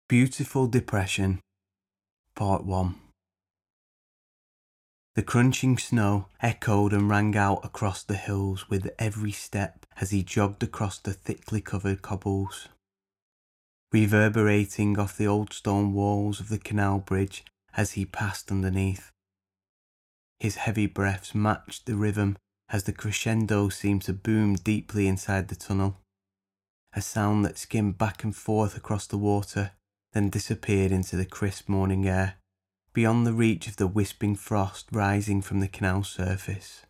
Beautiful Depression, Part 1. The crunching snow echoed and rang out across the hills with every step as he jogged across the thickly covered cobbles, reverberating off the old stone walls of the canal bridge as he passed underneath. His heavy breaths matched the rhythm as the crescendo seemed to boom deeply inside the tunnel, a sound that skimmed back and forth across the water, then disappeared into the crisp morning air, beyond the reach of the wisping frost rising from the canal surface.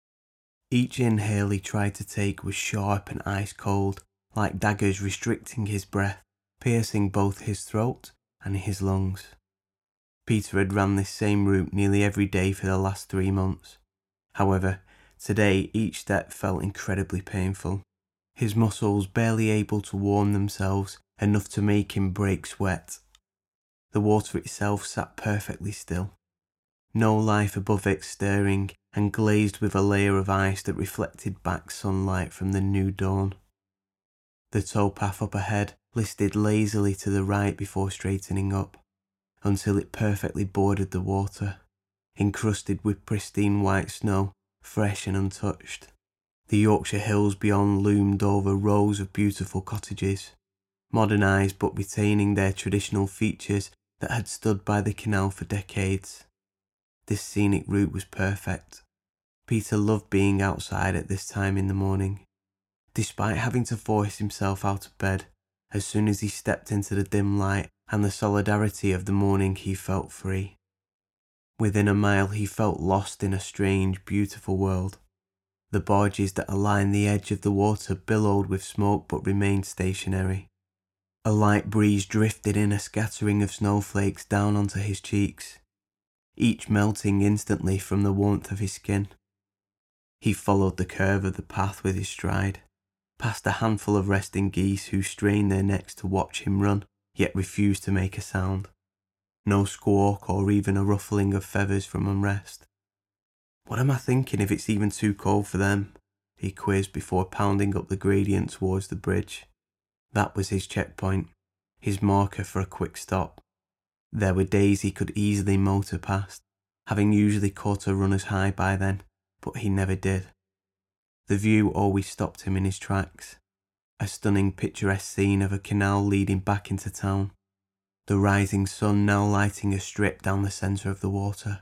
Each inhale he tried to take was sharp and ice cold, like daggers restricting his breath, piercing both his throat and his lungs. Peter had ran this same route nearly every day for the last 3 months. However, today each step felt incredibly painful, his muscles barely able to warm themselves enough to make him break sweat. The water itself sat perfectly still, no life above it stirring, and glazed with a layer of ice that reflected back sunlight from the new dawn. The towpath up ahead listed lazily to the right before straightening up, until it perfectly bordered the water, encrusted with pristine white snow, fresh and untouched. The Yorkshire hills beyond loomed over rows of beautiful cottages, modernised but retaining their traditional features that had stood by the canal for decades. This scenic route was perfect. Peter loved being outside at this time in the morning. Despite having to force himself out of bed, as soon as he stepped into the dim light and the solidarity of the morning, he felt free. Within a mile he felt lost in a strange, beautiful world. The barges that aligned the edge of the water billowed with smoke but remained stationary. A light breeze drifted in a scattering of snowflakes down onto his cheeks, each melting instantly from the warmth of his skin. He followed the curve of the path with his stride, past a handful of resting geese who strained their necks to watch him run, yet refused to make a sound. No squawk or even a ruffling of feathers from unrest. What am I thinking if it's even too cold for them? He quizzed before pounding up the gradient towards the bridge. That was his checkpoint, his marker for a quick stop. There were days he could easily motor past, having usually caught a runner's high by then, but he never did. The view always stopped him in his tracks. A stunning picturesque scene of a canal leading back into town, the rising sun now lighting a strip down the centre of the water.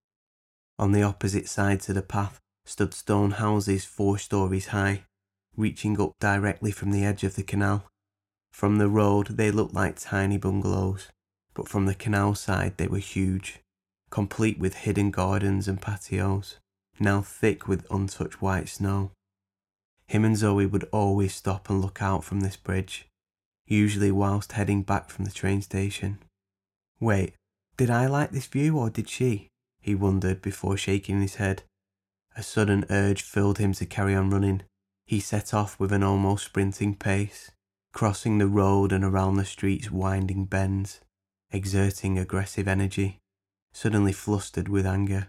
On the opposite side to the path stood stone houses 4 stories high, reaching up directly from the edge of the canal. From the road they looked like tiny bungalows, but from the canal side they were huge, complete with hidden gardens and patios, now thick with untouched white snow. Him and Zoe would always stop and look out from this bridge, usually whilst heading back from the train station. Wait, did I like this view or did she? He wondered before shaking his head. A sudden urge filled him to carry on running. He set off with an almost sprinting pace, crossing the road and around the street's winding bends, exerting aggressive energy, suddenly flustered with anger.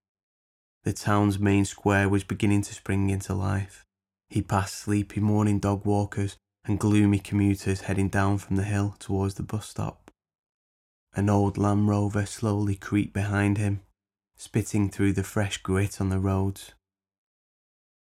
The town's main square was beginning to spring into life. He passed sleepy morning dog walkers and gloomy commuters heading down from the hill towards the bus stop. An old Land Rover slowly creaked behind him, spitting through the fresh grit on the roads.